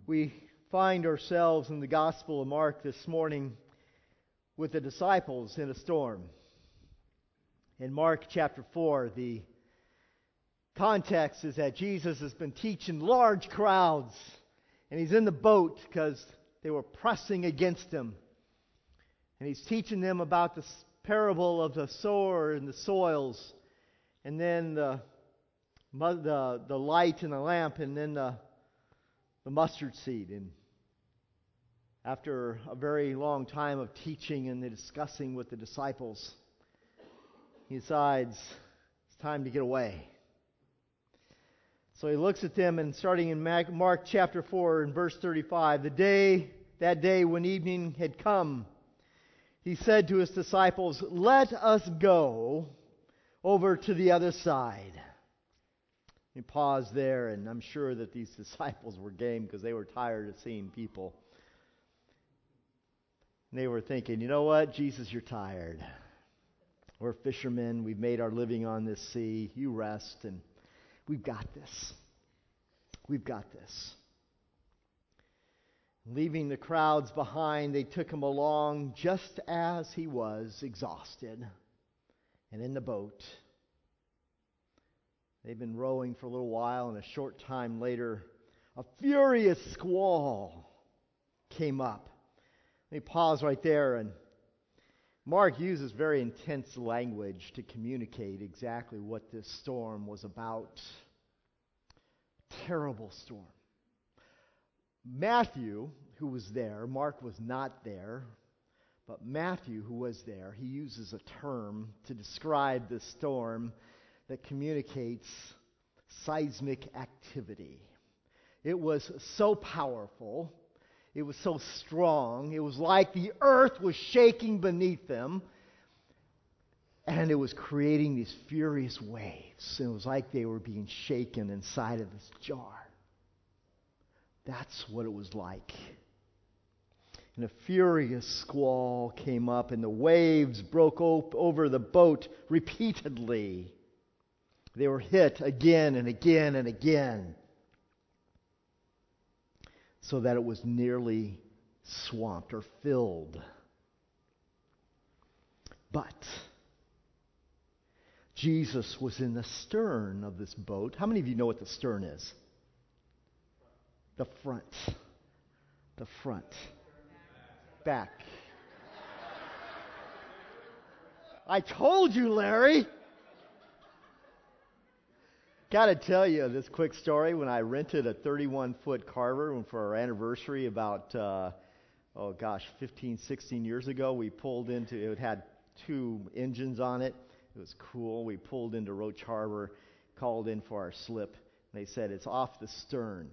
We find ourselves in the Gospel of Mark this morning with the disciples in a storm. In Mark chapter 4, the context is that Jesus has been teaching large crowds, and he's in the boat because they were pressing against him. And he's teaching them about the parable of the sower and the soils, and then the light and the lamp, and then the mustard seed. And after a very long time of teaching and discussing with the disciples, he decides it's time to get away. So he looks at them, and starting in Mark chapter 4 and verse 35, that day when evening had come, he said to his disciples, "Let us go over to the other side." He paused there, and I'm sure that these disciples were game because they were tired of seeing people. And they were thinking, you know what, Jesus, you're tired. We're fishermen. We've made our living on this sea. You rest, and we've got this. We've got this. Leaving the crowds behind, they took him along just as he was, exhausted, and in the boat. They've been rowing for a little while, and a short time later, a furious squall came up. Let me pause right there, and Mark uses very intense language to communicate exactly what this storm was about. Terrible storm. Matthew, who was there, Mark was not there, but Matthew, who was there, he uses a term to describe the storm that communicates seismic activity. It was so powerful, it was so strong, it was like the earth was shaking beneath them, and it was creating these furious waves. It was like they were being shaken inside of this jar. That's what it was like. And a furious squall came up, and the waves broke over the boat repeatedly. They were hit again and again and again, so that it was nearly swamped or filled. But Jesus was in the stern of this boat. How many of you know what the stern is? The front. The front. Back. I told you, Larry! Got to tell you this quick story. When I rented a 31-foot Carver for our anniversary about, 15, 16 years ago, we pulled into, it had 2 engines on it. It was cool. We pulled into Roach Harbor, called in for our slip, and they said, it's off the stern.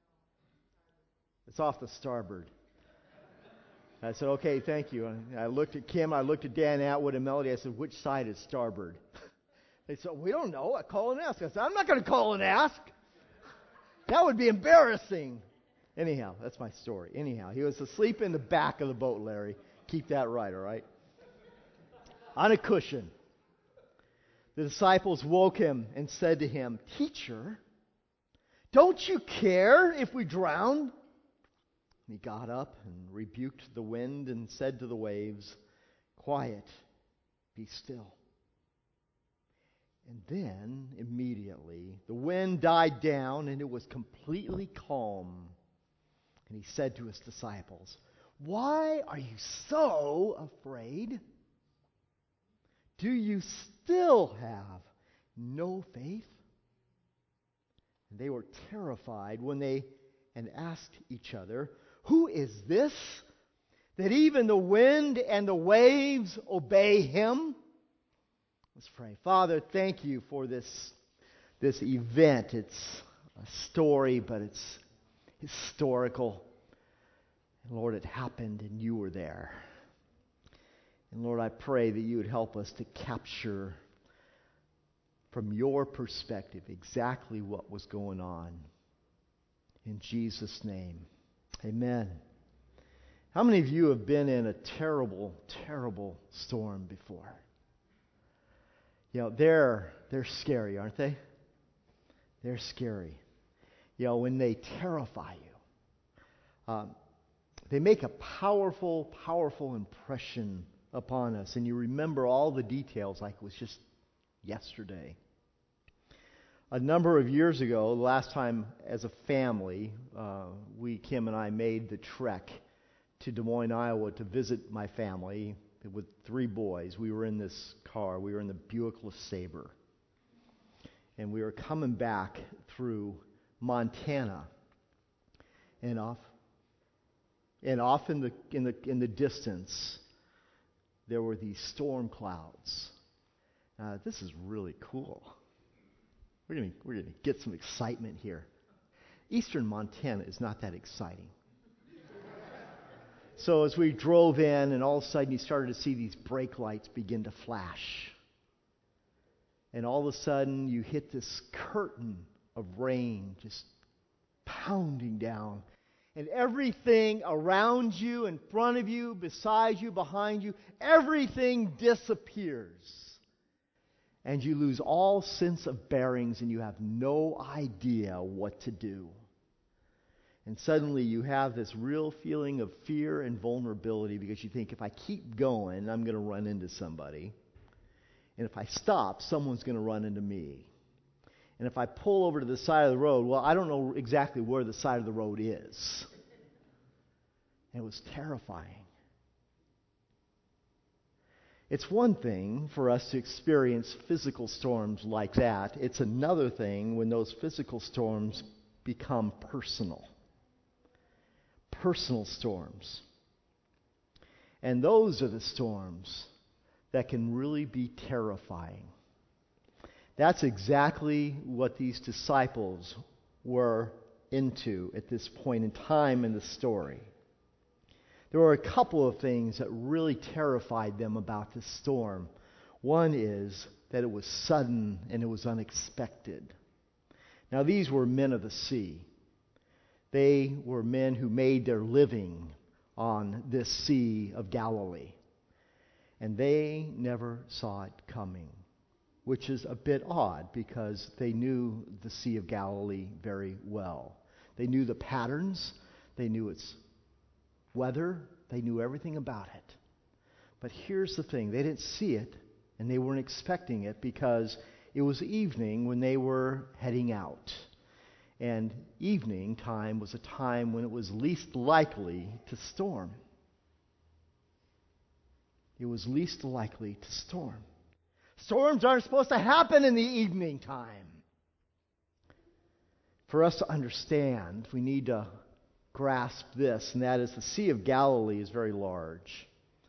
It's off the starboard. I said, okay, thank you. And I looked at Kim, I looked at Dan Atwood and Melody. I said, which side is starboard? They said, we don't know. I call and ask. I said, I'm not going to call and ask. That would be embarrassing. Anyhow, that's my story. Anyhow, he was asleep in the back of the boat, Larry. Keep that right, all right? On a cushion. The disciples woke him and said to him, "Teacher, don't you care if we drown?" And he got up and rebuked the wind and said to the waves, "Quiet, be still." And then, immediately, the wind died down and it was completely calm. And he said to his disciples, "Why are you so afraid? Do you still have no faith?" And they were terrified and asked each other, "Who is this that even the wind and the waves obey him?" Let's pray. Father, thank you for this event. It's a story, but it's historical. And Lord, it happened and you were there. And Lord, I pray that you would help us to capture from your perspective exactly what was going on. In Jesus' name, amen. How many of you have been in a terrible, terrible storm before? You know, they're scary, aren't they? They're scary. You know, when they terrify you. they make a powerful, powerful impression upon us, and you remember all the details like it was just yesterday. A number of years ago, the last time as a family, Kim and I made the trek to Des Moines, Iowa to visit my family with 3 boys. We were in this car. We were in the Buick LeSabre. And we were coming back through Montana. And off in the distance, there were these storm clouds. This is really cool. We're gonna get some excitement here. Eastern Montana is not that exciting. So as we drove in, and all of a sudden you started to see these brake lights begin to flash. And all of a sudden you hit this curtain of rain just pounding down. And everything around you, in front of you, beside you, behind you, everything disappears. And you lose all sense of bearings, and you have no idea what to do. And suddenly you have this real feeling of fear and vulnerability, because you think, if I keep going, I'm going to run into somebody. And if I stop, someone's going to run into me. And if I pull over to the side of the road, well, I don't know exactly where the side of the road is. And it was terrifying. It's one thing for us to experience physical storms like that. It's another thing when those physical storms become personal. Personal storms. And those are the storms that can really be terrifying. That's exactly what these disciples were into at this point in time in the story. There were a couple of things that really terrified them about this storm. One is that it was sudden and it was unexpected. Now, these were men of the sea. They were men who made their living on this Sea of Galilee. And they never saw it coming, which is a bit odd because they knew the Sea of Galilee very well. They knew the patterns. They knew its weather. They knew everything about it. But here's the thing. They didn't see it, and they weren't expecting it because it was evening when they were heading out. And evening time was a time when it was least likely to storm. It was least likely to storm. Storms aren't supposed to happen in the evening time. For us to understand, we need to grasp this, and that is the Sea of Galilee is very large.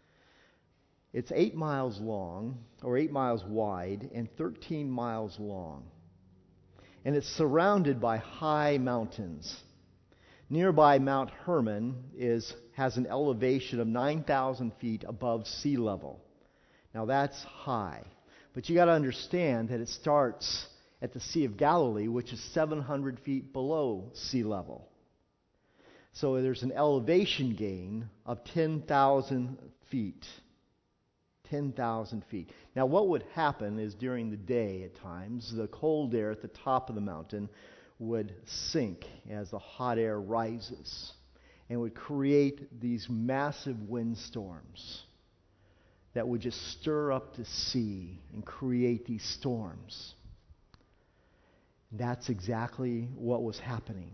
It's 8 miles long, or 8 miles wide, and 13 miles long. And it's surrounded by high mountains. Nearby Mount Hermon has an elevation of 9,000 feet above sea level. Now that's high. But you got to understand that it starts at the Sea of Galilee, which is 700 feet below sea level. So there's an elevation gain of 10,000 feet. 10,000 feet. Now what would happen is during the day at times, the cold air at the top of the mountain would sink as the hot air rises and would create these massive windstorms that would just stir up the sea and create these storms. That's exactly what was happening.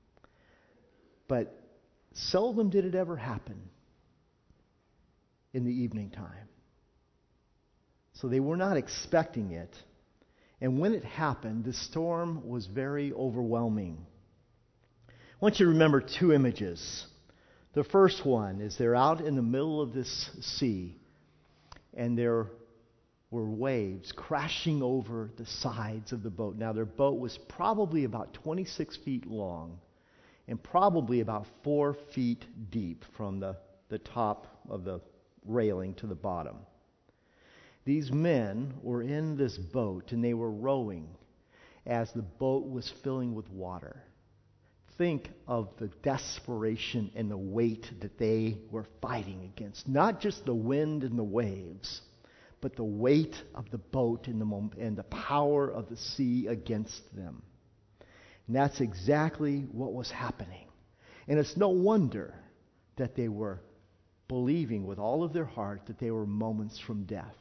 But seldom did it ever happen in the evening time. So they were not expecting it. And when it happened, the storm was very overwhelming. I want you to remember 2 images. The first one is they're out in the middle of this sea, and there were waves crashing over the sides of the boat. Now, their boat was probably about 26 feet long and probably about 4 feet deep from the top of the railing to the bottom. These men were in this boat, and they were rowing as the boat was filling with water. Think of the desperation and the weight that they were fighting against. Not just the wind and the waves, but the weight of the boat and the power of the sea against them. And that's exactly what was happening. And it's no wonder that they were believing with all of their heart that they were moments from death.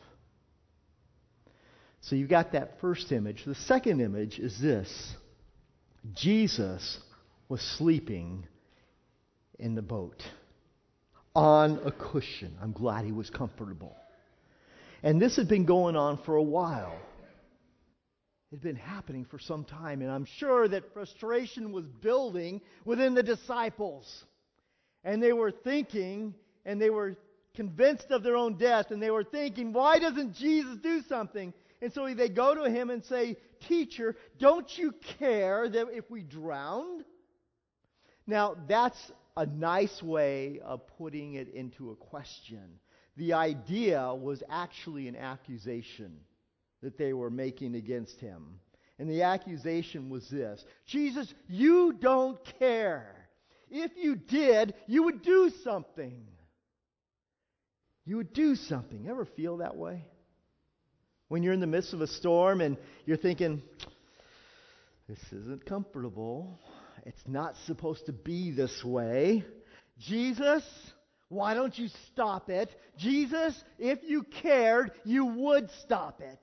So you've got that first image. The second image is this. Jesus was sleeping in the boat on a cushion. I'm glad he was comfortable. And this had been going on for a while. It had been happening for some time, and I'm sure that frustration was building within the disciples. And they were thinking, and they were convinced of their own death, and they were thinking, why doesn't Jesus do something? And so they go to him and say, Teacher, don't you care that if we drowned? Now, that's a nice way of putting it into a question. The idea was actually an accusation that they were making against him. And the accusation was this: Jesus, you don't care. If you did, you would do something. You would do something. Ever feel that way? When you're in the midst of a storm and you're thinking, this isn't comfortable. It's not supposed to be this way. Jesus, why don't you stop it? Jesus, if you cared, you would stop it.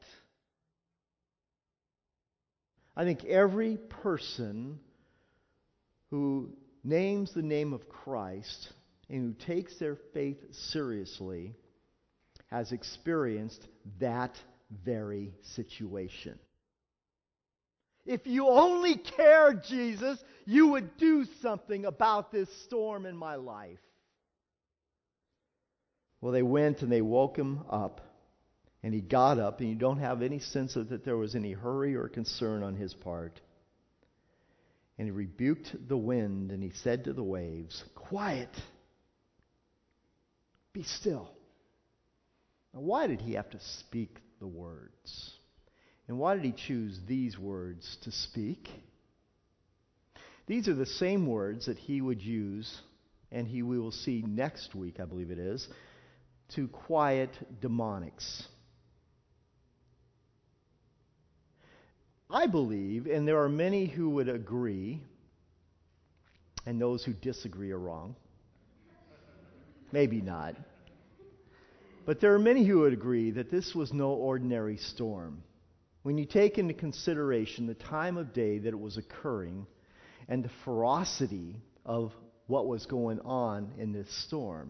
I think every person who names the name of Christ and who takes their faith seriously has experienced that very situation. If you only cared, Jesus, you would do something about this storm in my life. Well, they went and they woke him up, and he got up, and you don't have any sense of that there was any hurry or concern on his part. And he rebuked the wind, and he said to the waves, Quiet! Be still. Now, why did he have to speak the words? And why did he choose these words to speak? These are the same words that he would use, and we will see next week, I believe it is, to quiet demonics. I believe, and there are many who would agree, and those who disagree are wrong. Maybe not. But there are many who would agree that this was no ordinary storm. When you take into consideration the time of day that it was occurring and the ferocity of what was going on in this storm,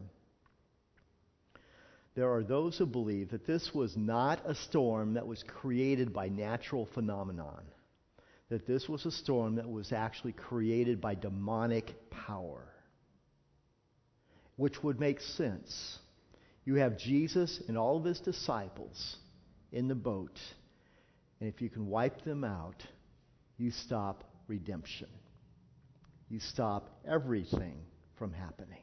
there are those who believe that this was not a storm that was created by natural phenomenon, that this was a storm that was actually created by demonic power, which would make sense. You have Jesus and all of his disciples in the boat, and if you can wipe them out, you stop redemption. You stop everything from happening.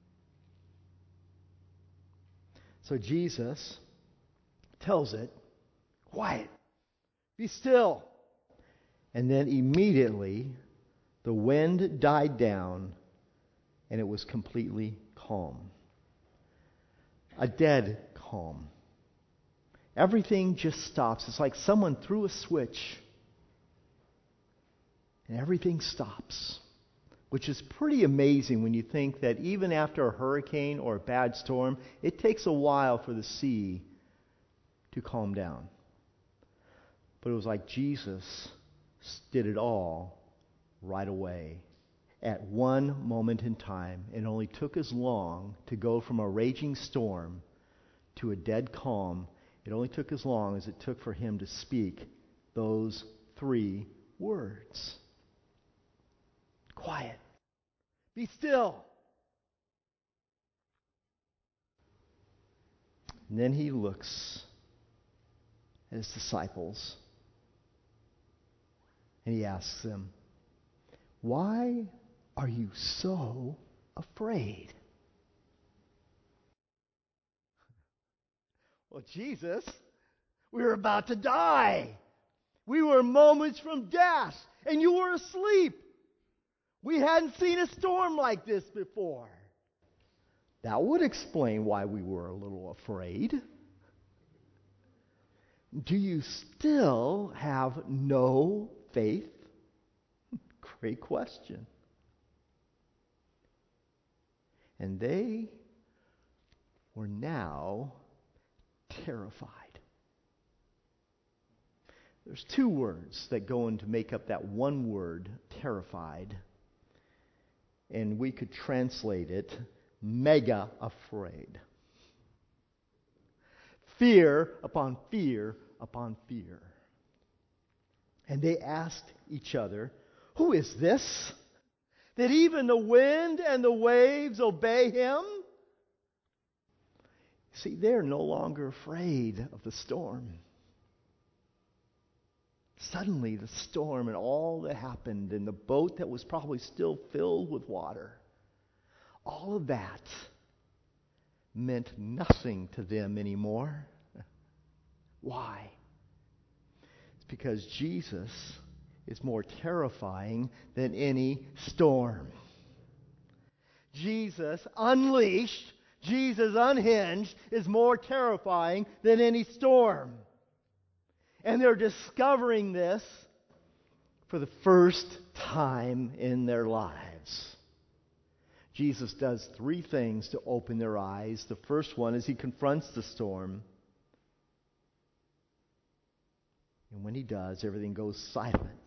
So Jesus tells it, quiet, be still. And then immediately the wind died down and it was completely calm. A dead calm. Everything just stops. It's like someone threw a switch and everything stops. Which is pretty amazing when you think that even after a hurricane or a bad storm, it takes a while for the sea to calm down. But it was like Jesus did it all right away. At one moment in time, it only took as long to go from a raging storm to a dead calm. It only took as long as it took for him to speak those 3 words. Quiet. Be still. And then he looks at his disciples and he asks them, why are you so afraid? Well, Jesus, we were about to die. We were moments from death, and you were asleep. We hadn't seen a storm like this before. That would explain why we were a little afraid. Do you still have no faith? Great question. And they were now terrified. There's two words that go in to make up that one word, terrified. And we could translate it, mega afraid. Fear upon fear upon fear. And they asked each other, "Who is this, that even the wind and the waves obey him?" See, they're no longer afraid of the storm. Suddenly, the storm and all that happened, and the boat that was probably still filled with water, all of that meant nothing to them anymore. Why? It's because Jesus is more terrifying than any storm. Jesus unleashed, Jesus unhinged is more terrifying than any storm. And they're discovering this for the first time in their lives. Jesus does three things to open their eyes. The first one is he confronts the storm. And when he does, everything goes silent.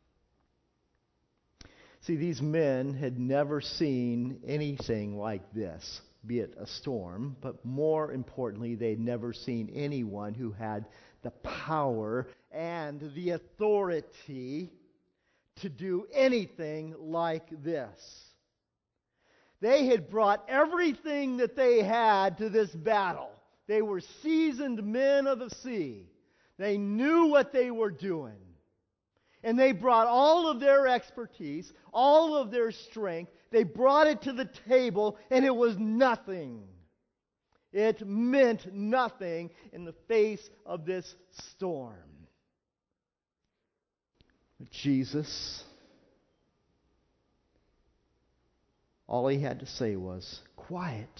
See, these men had never seen anything like this, be it a storm, but more importantly, they'd never seen anyone who had the power and the authority to do anything like this. They had brought everything that they had to this battle. They were seasoned men of the sea. They knew what they were doing. And they brought all of their expertise, all of their strength. They brought it to the table, and it was nothing. It meant nothing in the face of this storm. But Jesus, all he had to say was, "Quiet.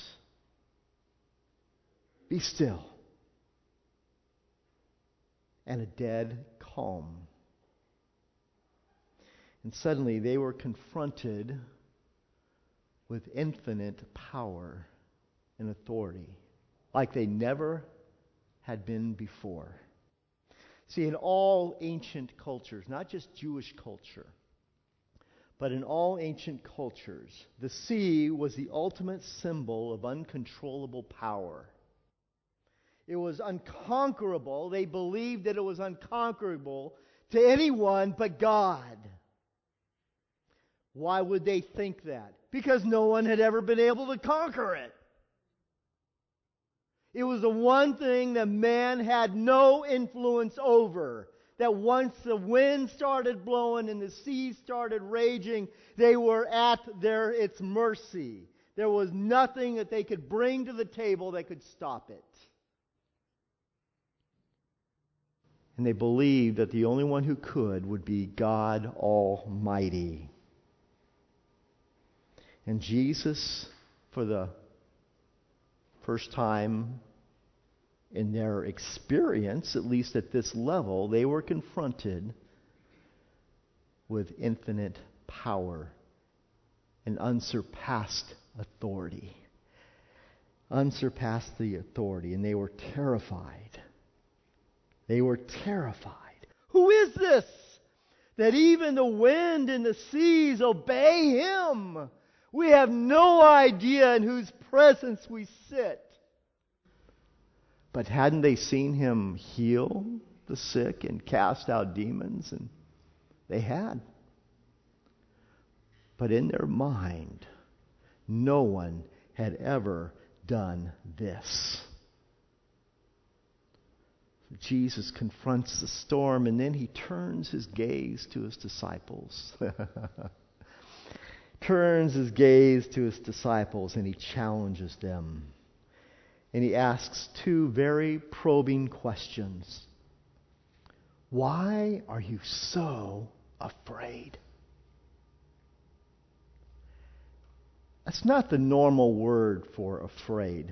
Be still." And a dead calm. And suddenly they were confronted with infinite power and authority, like they never had been before. See, in all ancient cultures, not just Jewish culture, but in all ancient cultures, the sea was the ultimate symbol of uncontrollable power. It was unconquerable. They believed that it was unconquerable to anyone but God. Why would they think that? Because no one had ever been able to conquer it. It was the one thing that man had no influence over. That once the wind started blowing and the sea started raging, they were at its mercy. There was nothing that they could bring to the table that could stop it. And they believed that the only one who could would be God Almighty. And Jesus, for the first time in their experience, at least at this level, they were confronted with infinite power and unsurpassed authority. Unsurpassed the authority, and they were terrified. They were terrified. Who is this, that even the wind and the seas obey him? We have no idea in whose presence we sit. But hadn't they seen him heal the sick and cast out demons? And they had. But in their mind, no one had ever done this. Jesus confronts the storm, and then he turns his gaze to his disciples. Turns his gaze to his disciples, and he challenges them. And he asks two very probing questions. Why are you so afraid? That's not the normal word for afraid.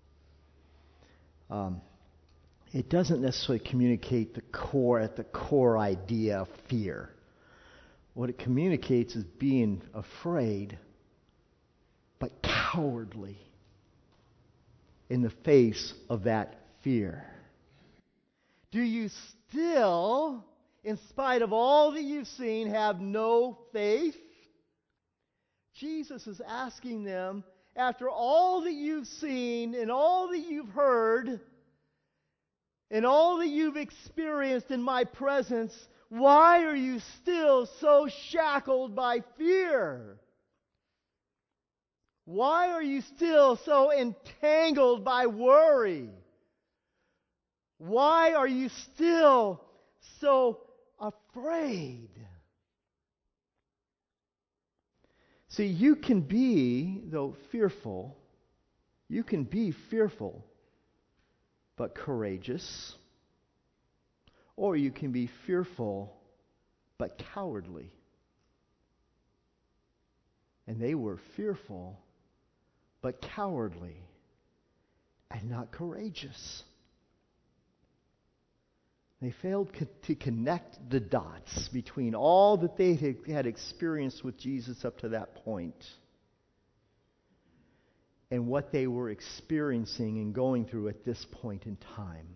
It doesn't necessarily communicate the core idea of fear. What it communicates is being afraid, but cowed. cowardly in the face of that fear? Do you still, in spite of all that you've seen, have no faith? Jesus is asking them, after all that you've seen and all that you've heard and all that you've experienced in my presence, why are you still so shackled by fear? Why are you still so entangled by worry? Why are you still so afraid? See, you can be, though fearful, you can be fearful but courageous, or you can be fearful but cowardly. And they were fearful but cowardly and not courageous. They failed to connect the dots between all that they had experienced with Jesus up to that point and what they were experiencing and going through at this point in time.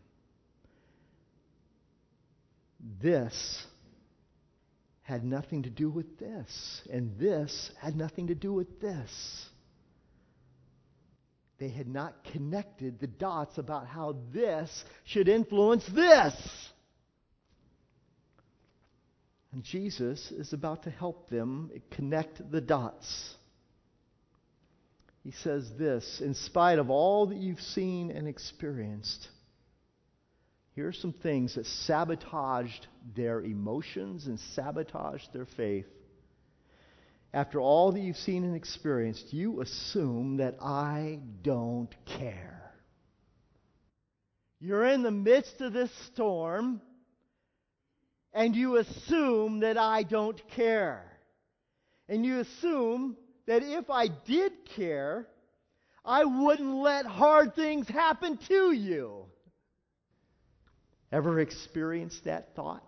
This had nothing to do with this, and this had nothing to do with this. They had not connected the dots about how this should influence this. And Jesus is about to help them connect the dots. He says this, in spite of all that you've seen and experienced, here are some things that sabotaged their emotions and sabotaged their faith. After all that you've seen and experienced, you assume that I don't care. You're in the midst of this storm, and you assume that I don't care. And you assume that if I did care, I wouldn't let hard things happen to you. Ever experienced that thought?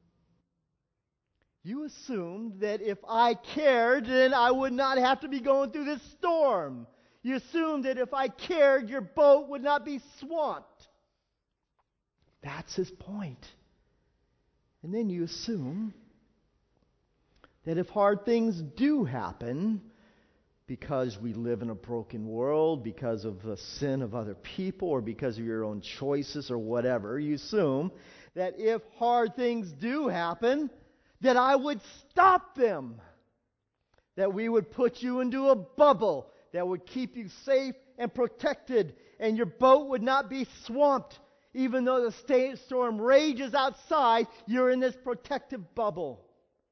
You assumed that if I cared, then I would not have to be going through this storm. You assumed that if I cared, your boat would not be swamped. That's his point. And then you assume that if hard things do happen, because we live in a broken world, because of the sin of other people, or because of your own choices or whatever, you assume that if hard things do happen, that I would stop them. That we would put you into a bubble that would keep you safe and protected, and your boat would not be swamped. Even though the storm rages outside, you're in this protective bubble.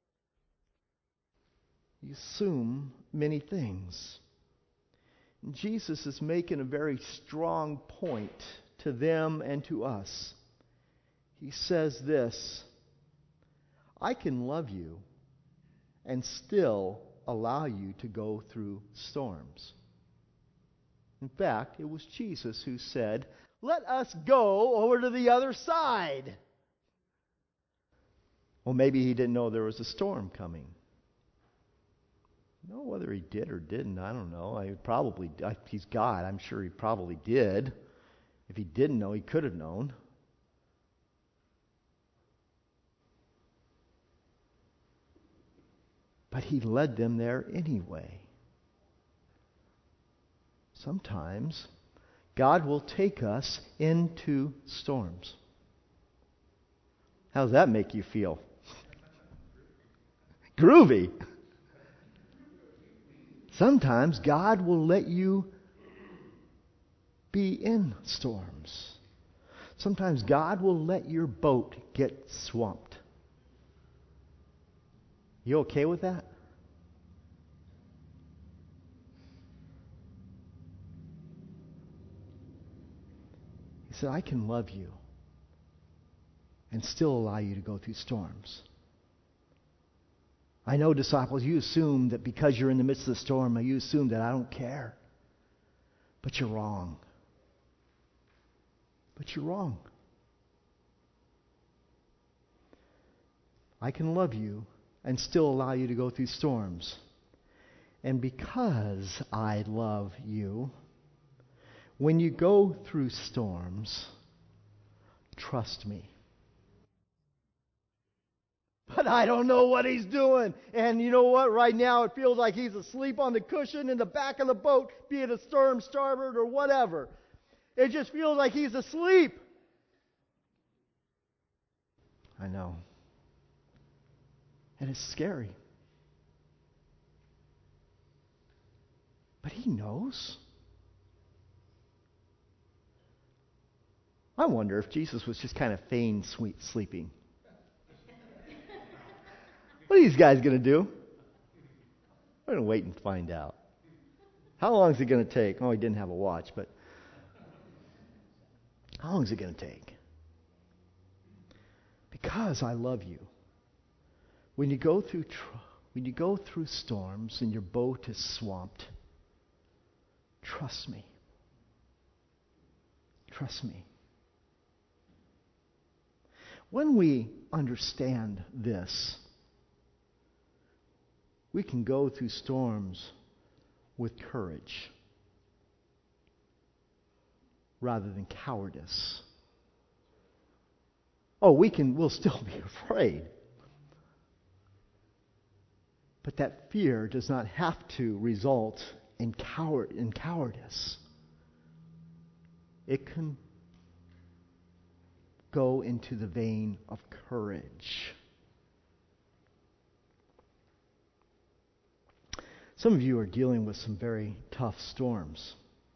You assume many things. And Jesus is making a very strong point to them and to us. He says this, I can love you and still allow you to go through storms. In fact, it was Jesus who said, let us go over to the other side. Well, maybe he didn't know there was a storm coming. No, whether he did or didn't, I don't know. He's God. I'm sure he probably did. If he didn't know, he could have known. But he led them there anyway. Sometimes God will take us into storms. How does that make you feel? Groovy. Sometimes God will let you be in storms. Sometimes God will let your boat get swamped. You okay with that? He said, I can love you and still allow you to go through storms. I know, disciples, you assume that because you're in the midst of the storm, you assume that I don't care. But you're wrong. But you're wrong. I can love you and still allow you to go through storms. And because I love you, when you go through storms, trust me. But I don't know what he's doing. And you know what? Right now it feels like he's asleep on the cushion in the back of the boat, be it a stern, starboard, or whatever. It just feels like he's asleep. I know. And it's scary. But he knows. I wonder if Jesus was just kind of feigned sleeping. What are these guys going to do? We're going to wait and find out. How long is it going to take? Oh, he didn't have a watch, but how long is it going to take? Because I love you. When you go through storms and your boat is swamped, trust me. Trust me. When we understand this, we can go through storms with courage rather than cowardice. Oh, we'll still be afraid. But that fear does not have to result in cowardice. It can go into the vein of courage. Some of you are dealing with some very tough storms.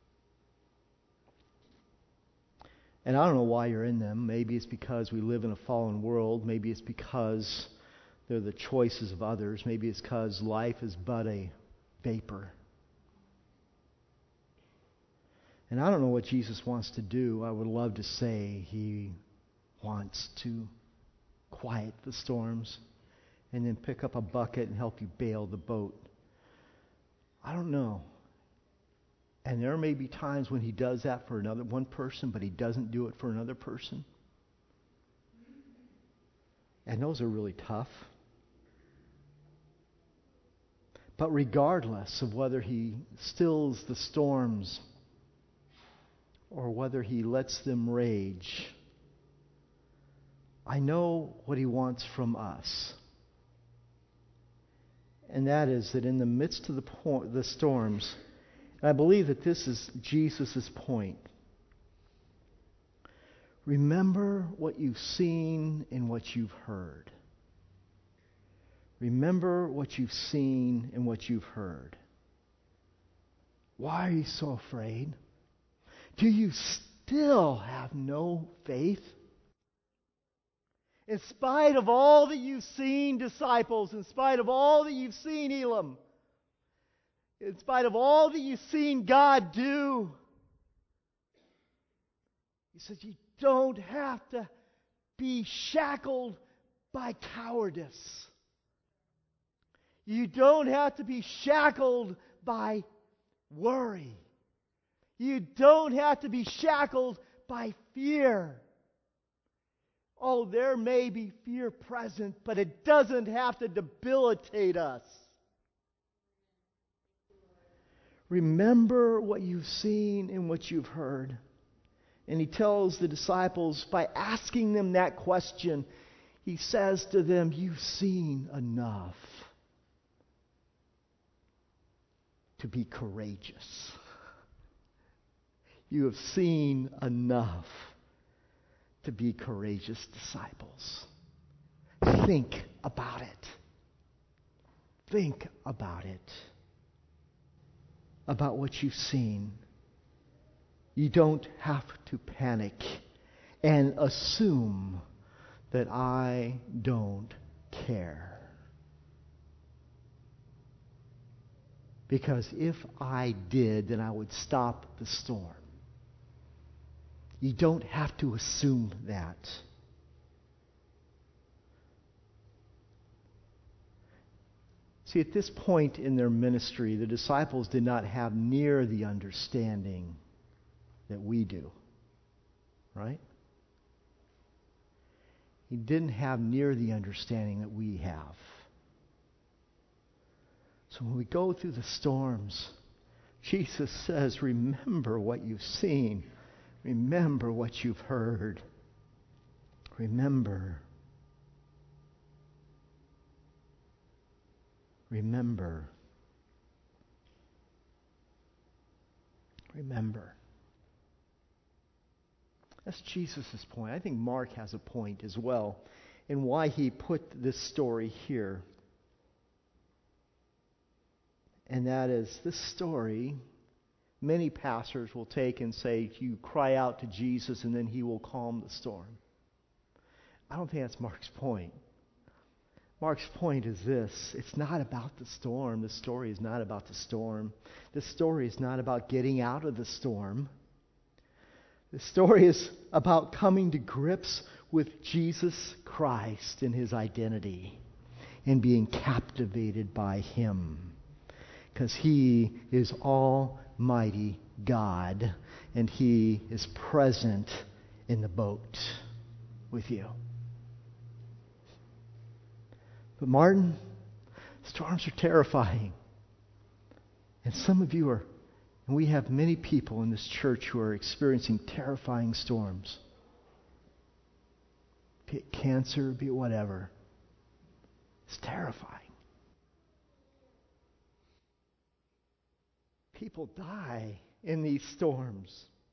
And I don't know why you're in them. Maybe it's because we live in a fallen world. Maybe it's because they're the choices of others. Maybe it's because life is but a vapor. And I don't know what Jesus wants to do. I would love to say he wants to quiet the storms and then pick up a bucket and help you bail the boat. I don't know. And there may be times when he does that for one person, but he doesn't do it for another person. And those are really tough. But regardless of whether he stills the storms or whether he lets them rage, I know what he wants from us. And that is that in the midst of the storms, and I believe that this is Jesus' point. Remember what you've seen and what you've heard. Remember what you've seen and what you've heard. Why are you so afraid? Do you still have no faith? In spite of all that you've seen, disciples, in spite of all that you've seen, Elam, in spite of all that you've seen God do, he says you don't have to be shackled by cowardice. You don't have to be shackled by worry. You don't have to be shackled by fear. Oh, there may be fear present, but it doesn't have to debilitate us. Remember what you've seen and what you've heard. And he tells the disciples, by asking them that question, he says to them, you've seen enough to be courageous. You have seen enough to be courageous disciples. Think about it. Think about it. About what you've seen. You don't have to panic and assume that I don't care. Because if I did, then I would stop the storm. You don't have to assume that. See, at this point in their ministry, the disciples did not have near the understanding that we do. Right? He didn't have near the understanding that we have. So when we go through the storms, Jesus says, remember what you've seen. Remember what you've heard. Remember. Remember. Remember. That's Jesus' point. I think Mark has a point as well in why he put this story here. And that is, this story, many pastors will take and say, you cry out to Jesus and then he will calm the storm. I don't think that's Mark's point. Mark's point is this: it's not about the storm. The story is not about the storm. The story is not about getting out of the storm. The story is about coming to grips with Jesus Christ and his identity and being captivated by him. Because he is Almighty God and he is present in the boat with you. But Martin, storms are terrifying. And some of you are, and we have many people in this church who are experiencing terrifying storms. Be it cancer, be it whatever. It's terrifying. People die in these storms.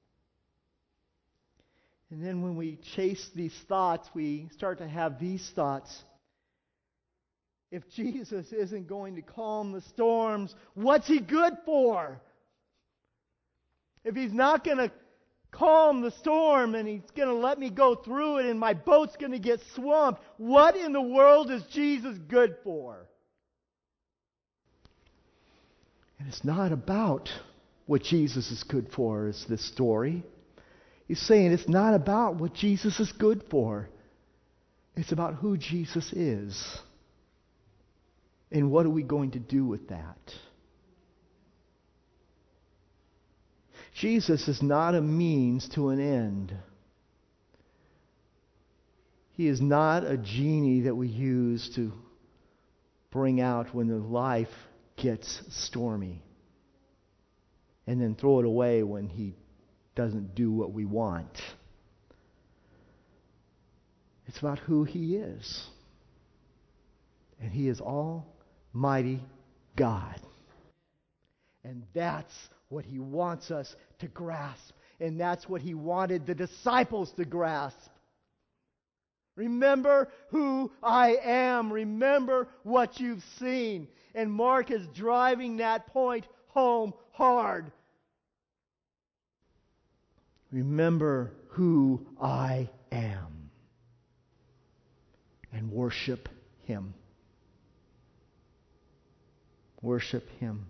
And then when we chase these thoughts, we start to have these thoughts. If Jesus isn't going to calm the storms, what's he good for? If he's not going to calm the storm and he's going to let me go through it and my boat's going to get swamped, what in the world is Jesus good for? And it's not about what Jesus is good for, is this story. He's saying it's not about what Jesus is good for. It's about who Jesus is. And what are we going to do with that? Jesus is not a means to an end. He is not a genie that we use to bring out when the life gets stormy and then throw it away when he doesn't do what we want. It's about who he is. And he is Almighty God. And that's what he wants us to grasp. And that's what he wanted the disciples to grasp. Remember who I am. Remember what you've seen. And Mark is driving that point home hard. Remember who I am. And worship him. Worship him.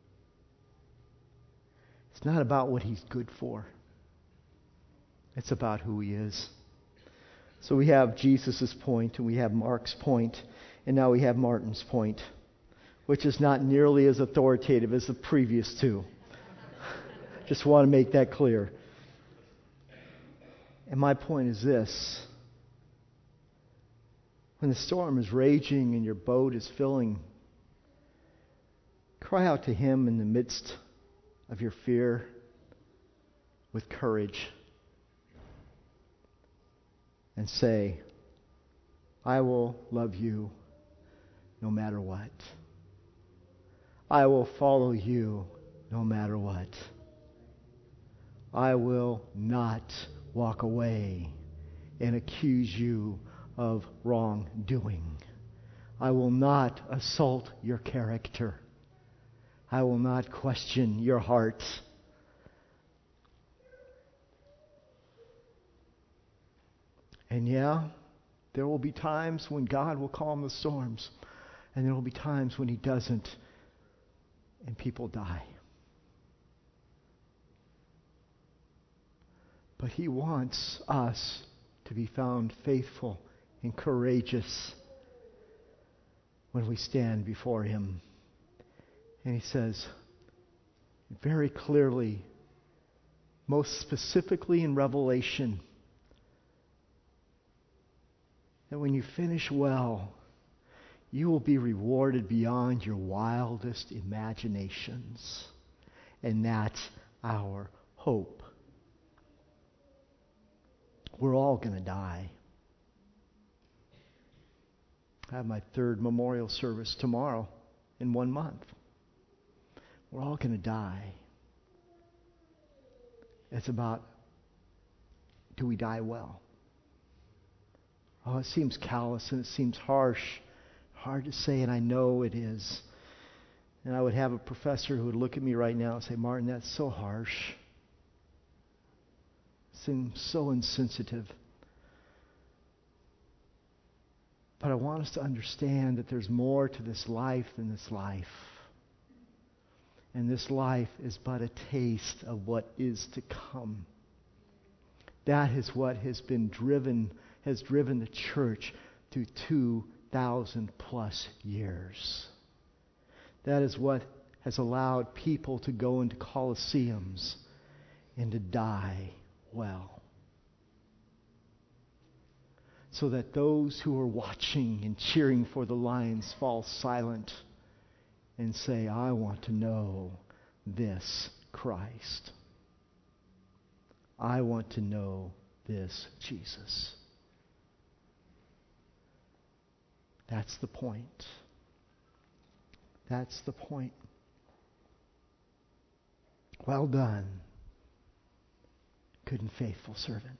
It's not about what he's good for. It's about who he is. So we have Jesus' point, and we have Mark's point, and now we have Martin's point, which is not nearly as authoritative as the previous two. Just want to make that clear. And my point is this: when the storm is raging and your boat is filling, cry out to him in the midst of your fear with courage and say, I will love you no matter what. I will follow you no matter what. I will not walk away and accuse you of wrongdoing. I will not assault your character. I will not question your heart. And yeah, there will be times when God will calm the storms, and there will be times when he doesn't, and people die. But he wants us to be found faithful and courageous when we stand before him. And he says very clearly, most specifically in Revelation, that when you finish well, you will be rewarded beyond your wildest imaginations. And that's our hope. We're all going to die. I have my third memorial service tomorrow in 1 month. We're all going to die. It's about, do we die well? Oh, it seems callous and it seems harsh. Hard to say, and I know it is. And I would have a professor who would look at me right now and say, Martin, that's so harsh. Seems so insensitive. But I want us to understand that there's more to this life than this life. And this life is but a taste of what is to come. That is what has driven the church through 2,000 plus years. That is what has allowed people to go into coliseums and to die well. So that those who are watching and cheering for the Lions fall silent and say, I want to know this Christ. I want to know this Jesus. That's the point. That's the point. Well done, good and faithful servant.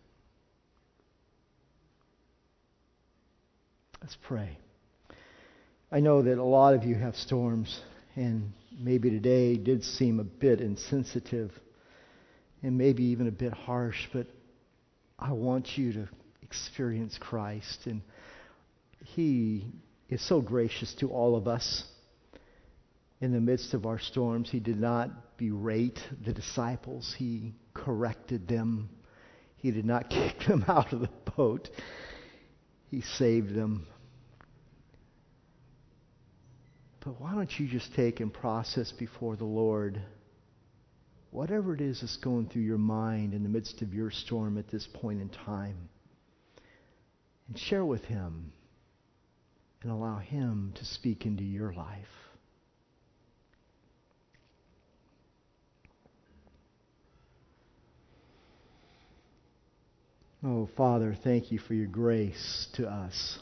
Let's pray. I know that a lot of you have storms, and maybe today did seem a bit insensitive and maybe even a bit harsh, but I want you to experience Christ, and He is so gracious to all of us. In the midst of our storms, He did not berate the disciples. He corrected them. He did not kick them out of the boat. He saved them. But why don't you just take and process before the Lord whatever it is that's going through your mind in the midst of your storm at this point in time, and share with Him and allow Him to speak into your life. Oh, Father, thank you for your grace to us.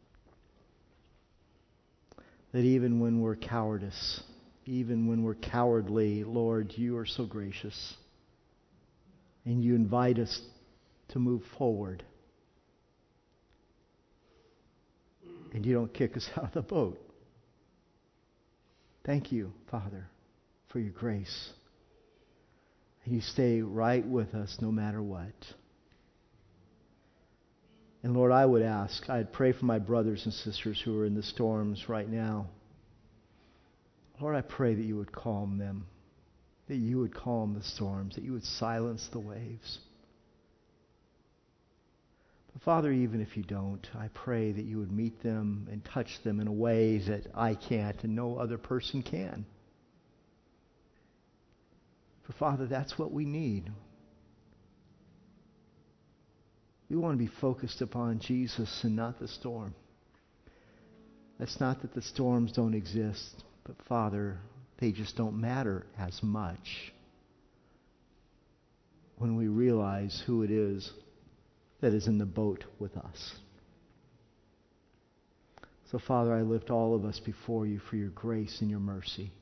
That even when we're cowardice, even when we're cowardly, Lord, you are so gracious. And you invite us to move forward. And you don't kick us out of the boat. Thank you, Father, for your grace. And you stay right with us no matter what. And Lord, I'd pray for my brothers and sisters who are in the storms right now. Lord, I pray that you would calm them, that you would calm the storms, that you would silence the waves. But Father, even if you don't, I pray that you would meet them and touch them in a way that I can't and no other person can. For Father, that's what we need. We want to be focused upon Jesus and not the storm. That's not that the storms don't exist, but Father, they just don't matter as much when we realize who it is that is in the boat with us. So Father, I lift all of us before you for your grace and your mercy.